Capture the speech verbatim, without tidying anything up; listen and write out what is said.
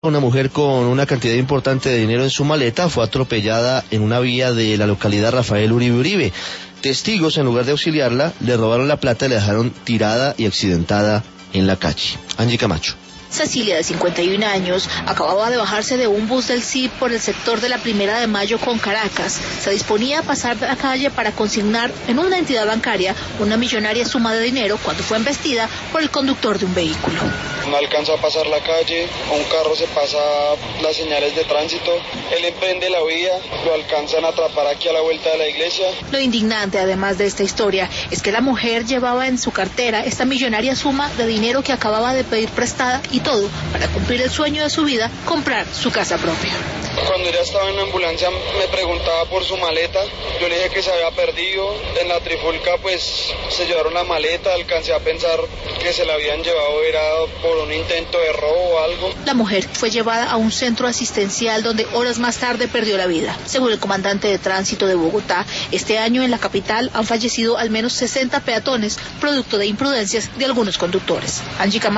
Una mujer con una cantidad importante de dinero en su maleta fue atropellada en una vía de la localidad Rafael Uribe Uribe. Testigos, en lugar de auxiliarla, le robaron la plata y la dejaron tirada y accidentada en la calle. Angie Camacho. Cecilia, de cincuenta y un años, acababa de bajarse de un bus del C I D por el sector de la Primera de Mayo con Caracas. Se disponía a pasar la calle para consignar en una entidad bancaria una millonaria suma de dinero cuando fue embestida por el conductor de un vehículo. No alcanza a pasar la calle, un carro se pasa las señales de tránsito, él emprende la vía, lo alcanzan a atrapar aquí a la vuelta de la iglesia. Lo indignante, además de esta historia, es que la mujer llevaba en su cartera esta millonaria suma de dinero que acababa de pedir prestada y todo para cumplir el sueño de su vida, comprar su casa propia. Cuando ella estaba en la ambulancia me preguntaba por su maleta, yo le dije que se había perdido, en la trifulca pues se llevaron la maleta, alcancé a pensar que se la habían llevado era por un intento de robo o algo. La mujer fue llevada a un centro asistencial donde horas más tarde perdió la vida. Según el comandante de tránsito de Bogotá, este año en la capital han fallecido al menos sesenta peatones producto de imprudencias de algunos conductores. Angie Camacho.